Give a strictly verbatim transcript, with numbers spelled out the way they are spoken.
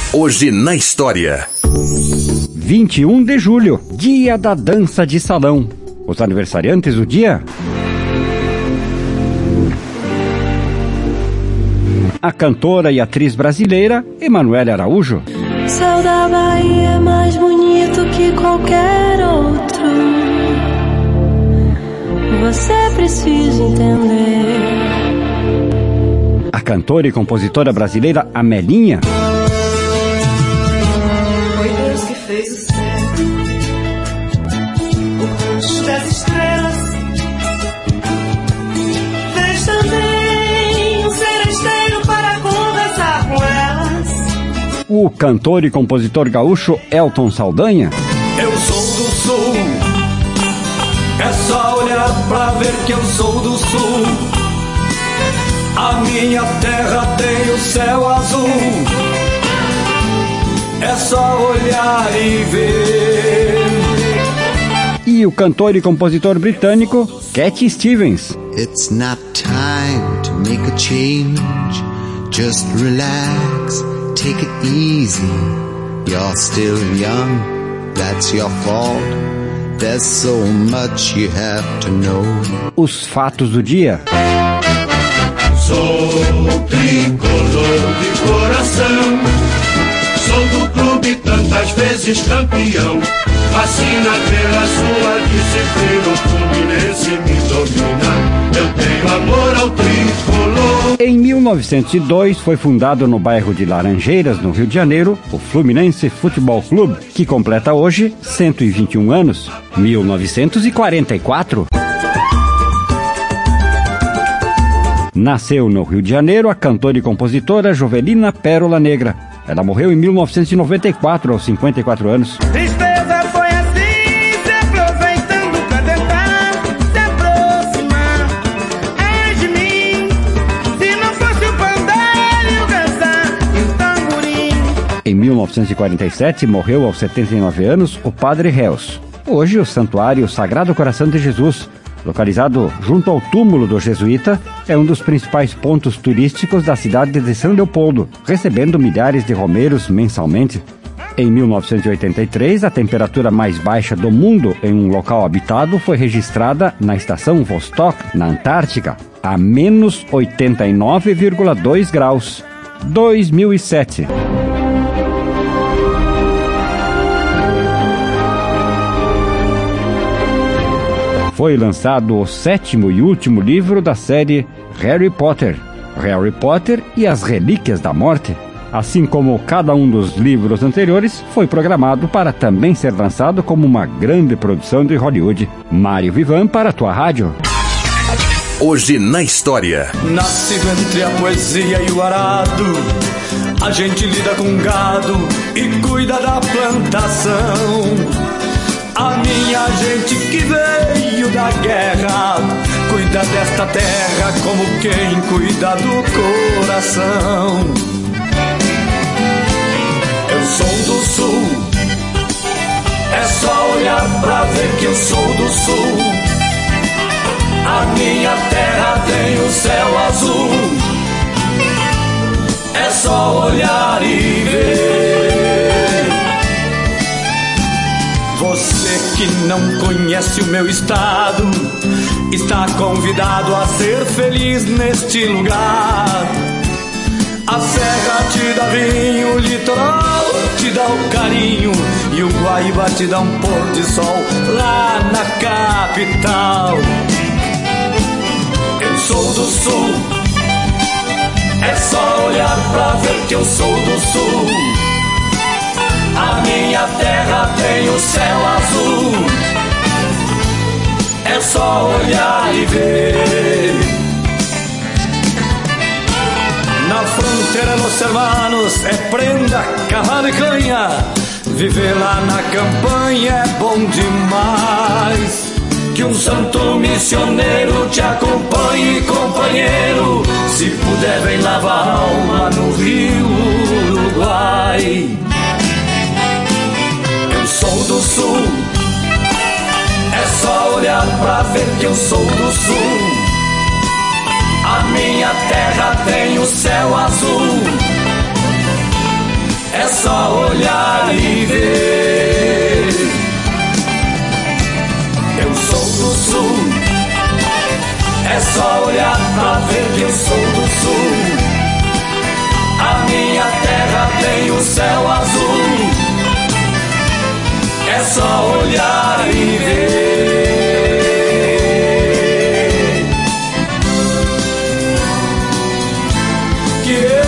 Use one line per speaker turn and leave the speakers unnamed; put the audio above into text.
Hoje na história.
vinte e um de julho, dia da dança de salão. Os aniversariantes do dia: a cantora e atriz brasileira Emanuele Araújo.
Céu da Bahia é mais bonito que qualquer outro. Você precisa entender.
A cantora e compositora brasileira Amelinha.
Foi Deus que fez o céu, o rosto das estrelas. Fez também um seresteiro para conversar com elas.
O cantor e compositor gaúcho Elton Saldanha.
Eu sou do sul, é só olhar pra ver que eu sou do sul. A minha terra tem o céu azul, é só olhar e ver.
E o cantor e compositor britânico Cat Stevens.
It's not time to make a change. Just relax, take it easy. You're still young, that's your fault. There's so much you have to know.
Os fatos do dia.
Sou tricolor de coração, sou do clube tantas vezes campeão. Fascina pela sua disciplina, o Fluminense me domina. Eu tenho amor ao tricolor.
Em mil novecentos e dois foi fundado no bairro de Laranjeiras, no Rio de Janeiro, o Fluminense Futebol Clube, que completa hoje cento e vinte e um anos. mil novecentos e quarenta e quatro. Nasceu no Rio de Janeiro a cantora e compositora Jovelina Pérola Negra. Ela morreu em mil novecentos e noventa e quatro, aos cinquenta e quatro anos.
Tristeza foi assim, se aproveitando pra tentar se aproximar é de mim. Se não fosse o pandeiro e o dançar e o tamborim.
Em mil novecentos e quarenta e sete morreu aos setenta e nove anos o Padre Reus. Hoje o Santuário Sagrado Coração de Jesus, localizado junto ao túmulo do jesuíta, é um dos principais pontos turísticos da cidade de São Leopoldo, recebendo milhares de romeiros mensalmente. Em mil novecentos e oitenta e três, a temperatura mais baixa do mundo em um local habitado foi registrada na estação Vostok, na Antártica, a menos oitenta e nove vírgula dois graus. dois mil e sete. Foi lançado o sétimo e último livro da série Harry Potter, Harry Potter e as Relíquias da Morte. Assim como cada um dos livros anteriores, foi programado para também ser lançado como uma grande produção de Hollywood. Mário Vivan para a tua rádio.
Hoje na história.
Nascido entre a poesia e o arado, a gente lida com gado e cuida da plantação. A minha gente que veio da guerra cuida desta terra como quem cuida do coração. Eu sou do sul, é só olhar pra ver que eu sou do sul. A minha terra tem o céu azul, é só olhar e ver. Você que não conhece o meu estado está convidado a ser feliz neste lugar. A serra te dá vinho, o litoral te dá o carinho e o Guaíba te dá um pôr de sol lá na capital. Eu sou do sul, é só olhar pra ver que eu sou do sul. A minha terra tem o céu azul, é só olhar e ver. Na fronteira los hermanos é prenda, cavalo e canha. Viver lá na campanha é bom demais. Que um santo missioneiro te acompanhe, companheiro. Se puder, vem lavar a alma no rio Uruguai. Eu sou do sul, é só olhar pra ver que eu sou do sul. A minha terra tem o céu azul, é só olhar e ver. Eu sou do sul, é só olhar pra ver que eu sou do sul. A minha terra tem o céu azul, é só olhar e ver. Que eu